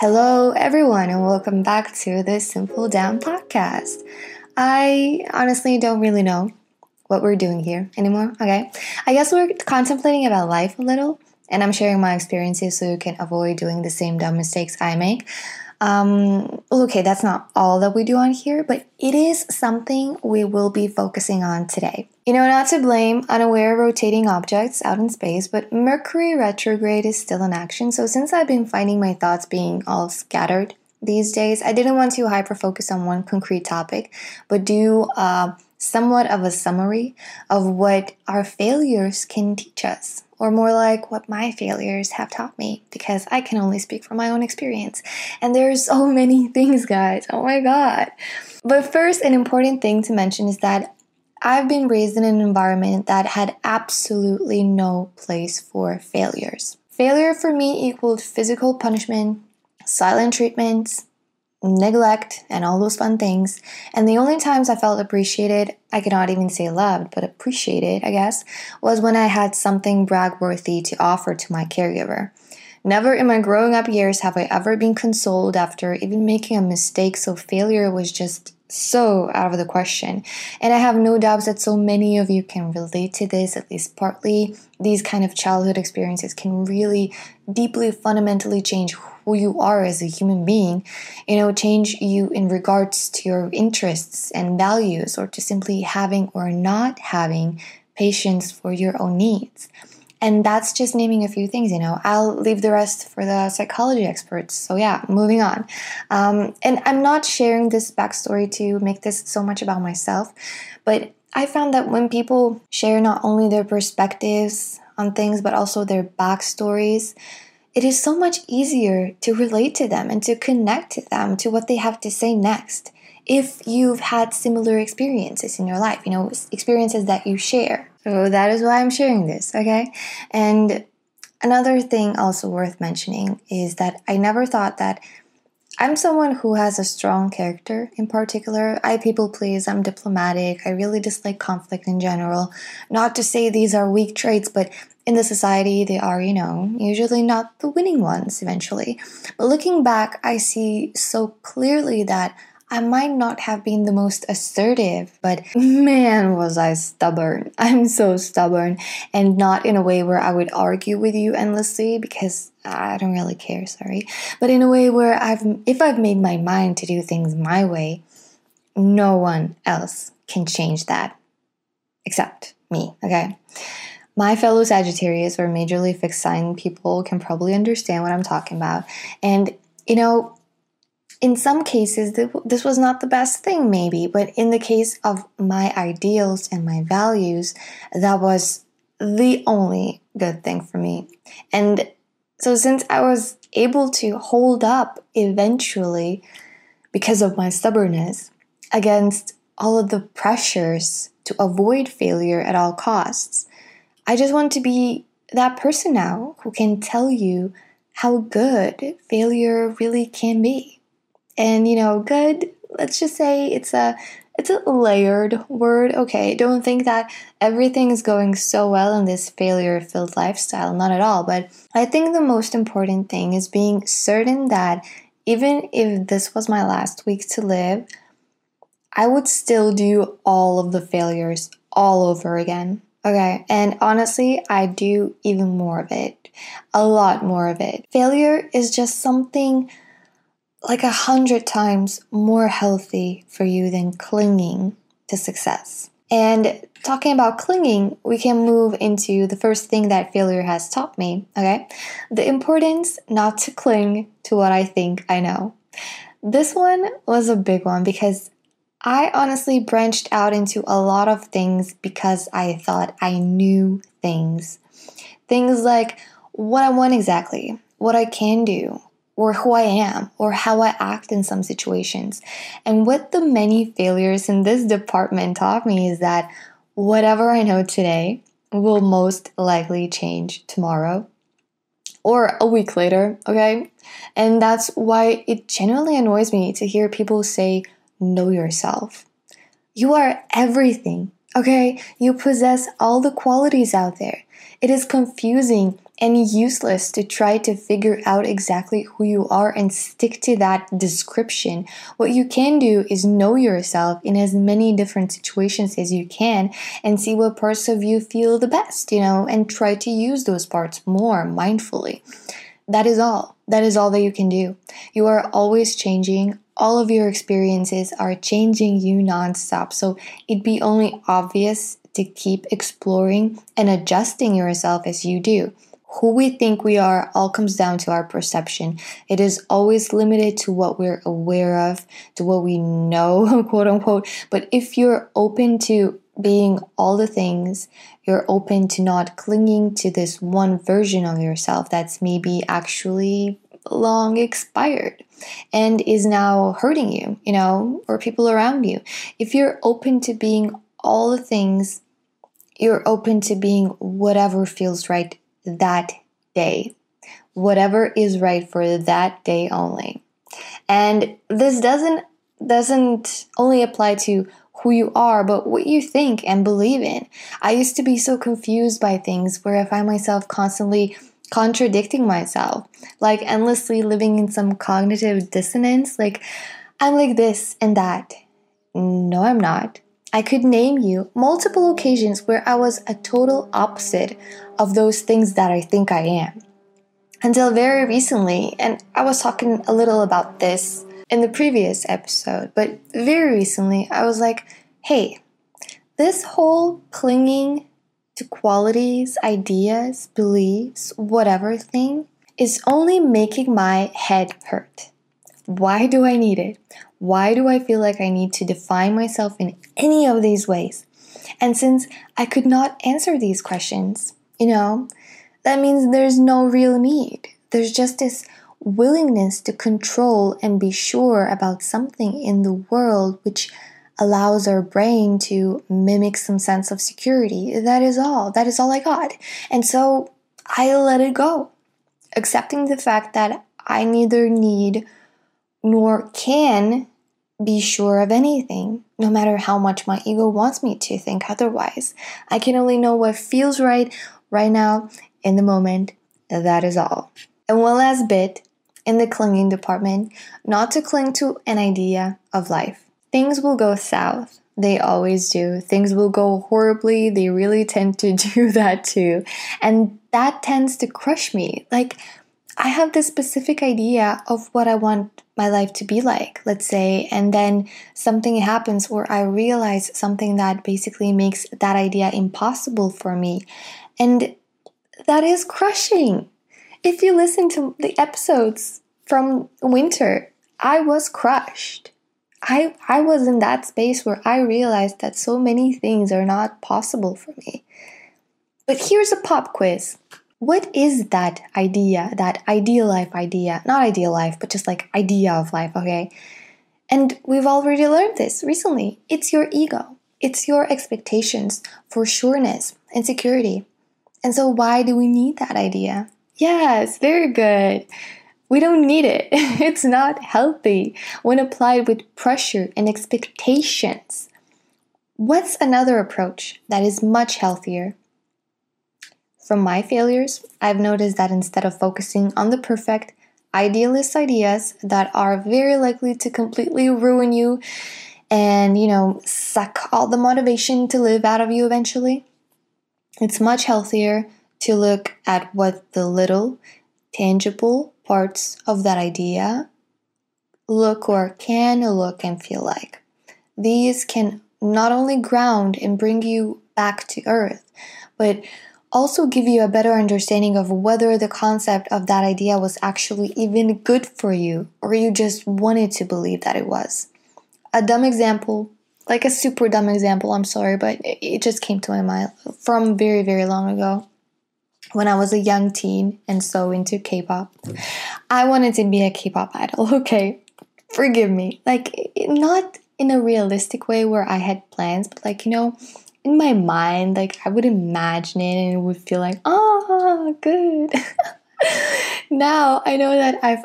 Hello, everyone, and welcome back to the Simple Down podcast. I honestly don't really know what we're doing here anymore, okay? I guess we're contemplating about life a little, and I'm sharing my experiences so you can avoid doing the same dumb mistakes I make. Okay, that's not all that we do on here, but it is something we will be focusing on today. Not to blame unaware rotating objects out in space, but Mercury retrograde is still in action. So since I've been finding my thoughts being all scattered these days, I didn't want to hyper focus on one concrete topic, but do somewhat of a summary of what our failures can teach us. Or more like what my failures have taught me, because I can only speak from my own experience. And there's so many things, guys. Oh my God. But first, an important thing to mention is that I've been raised in an environment that had absolutely no place for failures. Failure for me equaled physical punishment, silent treatments, neglect, and all those fun things. And the only times I felt appreciated, I cannot even say loved, but appreciated, I guess, was when I had something brag-worthy to offer to my caregiver. Never in my growing up years have I ever been consoled after even making a mistake, so failure was just so out of the question. And I have no doubts that so many of you can relate to this, at least partly. These kind of childhood experiences can really deeply, fundamentally change who you are as a human being, change you in regards to your interests and values, or to simply having or not having patience for your own needs. And that's just naming a few things, I'll leave the rest for the psychology experts. So yeah, moving on. And I'm not sharing this backstory to make this so much about myself, but I found that when people share not only their perspectives on things, but also their backstories, it is so much easier to relate to them and to connect to them, to what they have to say next. If you've had similar experiences in your life, experiences that you share. So that is why I'm sharing this, okay? And another thing also worth mentioning is that I never thought that I'm someone who has a strong character in particular. I people please, I'm diplomatic, I really dislike conflict in general. Not to say these are weak traits, but in the society they are, usually not the winning ones eventually. But looking back, I see so clearly that I might not have been the most assertive, but man, was I stubborn. I'm so stubborn, and not in a way where I would argue with you endlessly, because I don't really care, sorry. But in a way where if I've made my mind to do things my way, no one else can change that except me, okay? My fellow Sagittarius or majorly fixed sign people can probably understand what I'm talking about. And, in some cases, this was not the best thing, maybe, but in the case of my ideals and my values, that was the only good thing for me. And so since I was able to hold up eventually, because of my stubbornness, against all of the pressures to avoid failure at all costs, I just want to be that person now who can tell you how good failure really can be. And good, let's just say it's a layered word. Okay, don't think that everything is going so well in this failure-filled lifestyle, not at all. But I think the most important thing is being certain that even if this was my last week to live, I would still do all of the failures all over again. Okay, and honestly, I do even more of it, a lot more of it. Failure is just something like 100 times more healthy for you than clinging to success. And talking about clinging, we can move into the first thing that failure has taught me, okay? The importance not to cling to what I think I know. This one was a big one because I honestly branched out into a lot of things because I thought I knew things. Things like what I want exactly, what I can do, or who I am, or how I act in some situations. And what the many failures in this department taught me is that whatever I know today will most likely change tomorrow or a week later, okay? And that's why it genuinely annoys me to hear people say, know yourself. You are everything Okay, you possess all the qualities out there. It is confusing and useless to try to figure out exactly who you are and stick to that description. What you can do is know yourself in as many different situations as you can and see what parts of you feel the best, and try to use those parts more mindfully. That is all. That is all that you can do. You are always changing. All of your experiences are changing you nonstop. So it'd be only obvious to keep exploring and adjusting yourself as you do. Who we think we are all comes down to our perception. It is always limited to what we're aware of, to what we know, quote unquote. But if you're open to being all the things, you're open to not clinging to this one version of yourself that's maybe actually long expired and is now hurting you, or people around you. If you're open to being all the things, you're open to being whatever feels right that day, whatever is right for that day only. And this doesn't only apply to who you are, but what you think and believe in. I used to be so confused by things where I find myself constantly contradicting myself, like endlessly living in some cognitive dissonance, like I'm like this and that. No, I'm not. I could name you multiple occasions where I was a total opposite of those things that I think I am. Until very recently, and I was talking a little about this in the previous episode, but very recently I was like, hey, this whole clinging to qualities, ideas, beliefs, whatever thing is only making my head hurt. Why do I need it? Why do I feel like I need to define myself in any of these ways? And since I could not answer these questions, that means there's no real need. There's just this willingness to control and be sure about something in the world which allows our brain to mimic some sense of security. That is all. That is all I got. And so I let it go, accepting the fact that I neither need nor can be sure of anything, no matter how much my ego wants me to think otherwise. I can only know what feels right now, in the moment. That is all. And one last bit in the clinging department, not to cling to an idea of life. Things will go south. They always do. Things will go horribly. They really tend to do that too. And that tends to crush me. Like, I have this specific idea of what I want my life to be like, let's say, and then something happens where I realize something that basically makes that idea impossible for me. And that is crushing. If you listen to the episodes from winter, I was crushed. I was in that space where I realized that so many things are not possible for me. But here's a pop quiz. What is that idea, that ideal life idea? Not ideal life, but just like idea of life, okay? And we've already learned this recently. It's your ego. It's your expectations for sureness and security. And so why do we need that idea? Yes, very good. We don't need it. It's not healthy when applied with pressure and expectations. What's another approach that is much healthier? From my failures, I've noticed that instead of focusing on the perfect, idealist ideas that are very likely to completely ruin you and, suck all the motivation to live out of you eventually, it's much healthier to look at what the little, tangible parts of that idea can look and feel like. These can not only ground and bring you back to earth, but also give you a better understanding of whether the concept of that idea was actually even good for you, or you just wanted to believe that it was. A dumb example, like a super dumb example, I'm sorry, but it just came to my mind from very, very long ago. When I was a young teen and so into K-pop, I wanted to be a K-pop idol, okay? Forgive me. Like, not in a realistic way where I had plans, but like, in my mind, like I would imagine it and it would feel like, good. Now I know that I've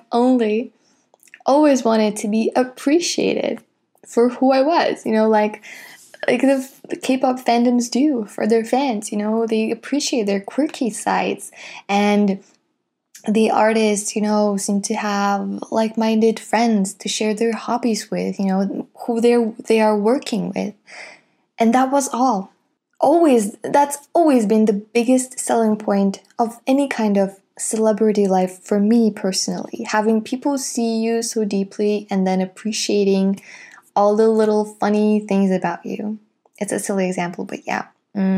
always wanted to be appreciated for who I was, like like the K-pop fandoms do for their fans. You know, they appreciate their quirky sides, and the artists, you know, seem to have like-minded friends to share their hobbies with. You know, who they are working with, and that was all. That's always been the biggest selling point of any kind of celebrity life for me personally. Having people see you so deeply and then appreciating all the little funny things about you. It's a silly example, but yeah.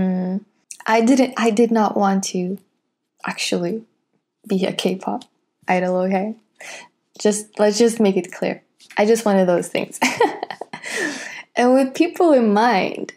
I did not want to actually be a K-pop idol, okay? Let's just make it clear. I just wanted those things. And with people in mind,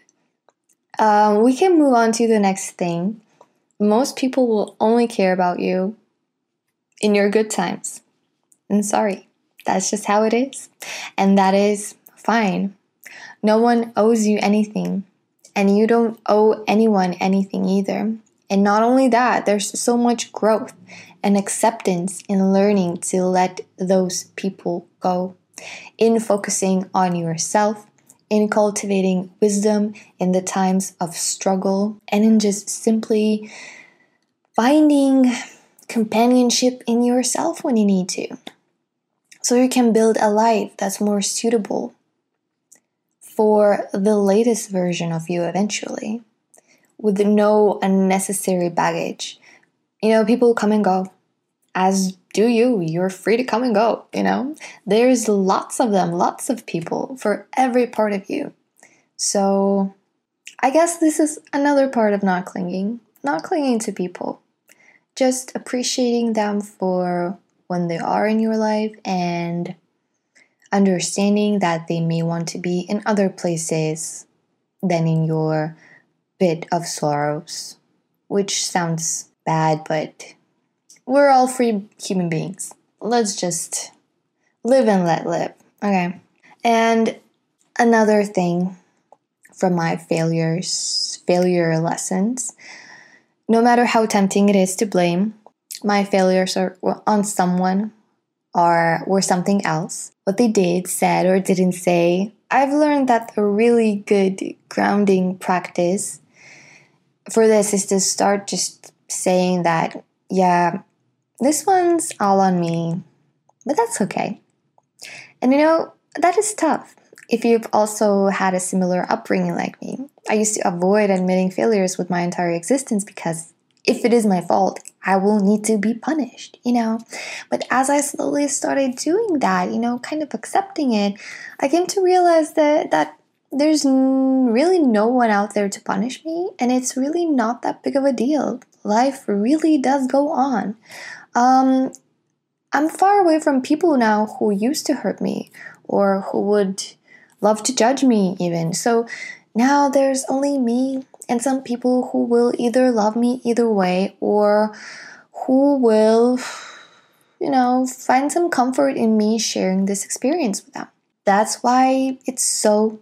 we can move on to the next thing. Most people will only care about you in your good times. And sorry, that's just how it is. And that is fine. No one owes you anything. And you don't owe anyone anything either. And not only that, there's so much growth and acceptance in learning to let those people go, in focusing on yourself, in cultivating wisdom in the times of struggle, and in just simply finding companionship in yourself when you need to, so you can build a life that's more suitable for the latest version of you eventually, with no unnecessary baggage. You know, people come and go, as do you. You're free to come and go, you know. There's lots of them, lots of people for every part of you. So I guess this is another part of not clinging to people. Just appreciating them for when they are in your life and understanding that they may want to be in other places than in your bit of sorrows, which sounds bad, but we're all free human beings. Let's just live and let live, okay? And another thing from my failure lessons, no matter how tempting it is to blame my failures on someone or were something else, what they did, said, or didn't say, I've learned that a really good grounding practice for this is to start just saying that, yeah, this one's all on me, but that's okay. And you know, that is tough. If you've also had a similar upbringing like me, I used to avoid admitting failures with my entire existence because if it is my fault, I will need to be punished, you know. But as I slowly started doing that, you know, kind of accepting it, I came to realize that there's really no one out there to punish me, and it's really not that big of a deal. Life really does go on. I'm far away from people now who used to hurt me or who would love to judge me even. So now there's only me and some people who will either love me either way or who will, you know, find some comfort in me sharing this experience with them. That's why it's so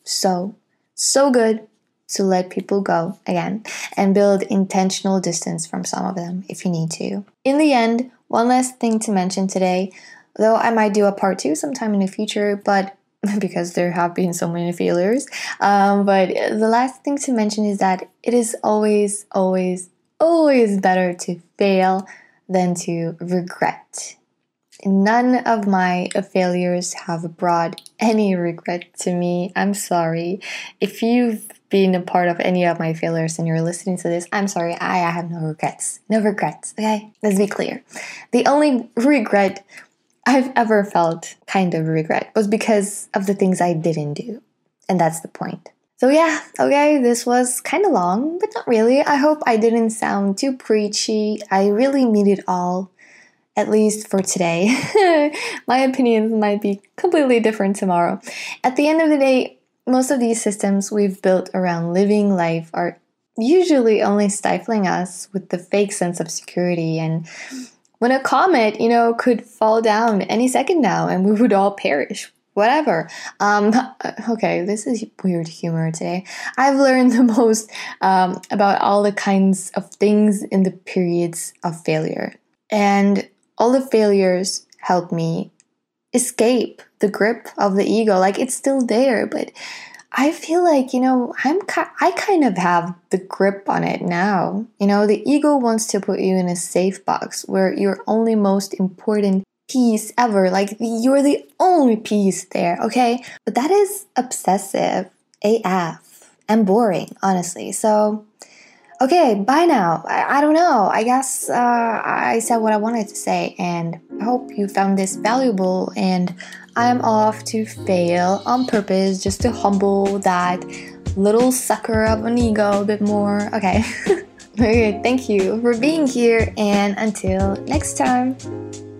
good to let people go again and build intentional distance from some of them if you need to. In the end, one last thing to mention today, though I might do a part 2 sometime in the future, but because there have been so many failures. But the last thing to mention is that it is always better to fail than to regret. None of my failures have brought any regret to me. I'm sorry. If you've been a part of any of my failures and you're listening to this, I'm sorry. I have no regrets. No regrets, okay? Let's be clear. The only regret I've ever felt, kind of regret, was because of the things I didn't do. And that's the point. So yeah, okay, this was kind of long, but not really. I hope I didn't sound too preachy. I really mean it all, at least for today. My opinions might be completely different tomorrow. At the end of the day, most of these systems we've built around living life are usually only stifling us with the fake sense of security. And when a comet, you know, could fall down any second now and we would all perish. Whatever. Okay, this is weird humor today. I've learned the most about all the kinds of things in the periods of failure. And all the failures helped me escape the grip of the ego. Like, it's still there, but I feel like, I kind of have the grip on it now. The ego wants to put you in a safe box where you're only most important piece ever. Like, you're the only piece there, okay? But that is obsessive AF and boring, honestly. So, okay, bye now. I don't know. I guess I said what I wanted to say, and I hope you found this valuable. And I'm off to fail on purpose just to humble that little sucker of an ego a bit more. Okay. Okay, thank you for being here, and until next time.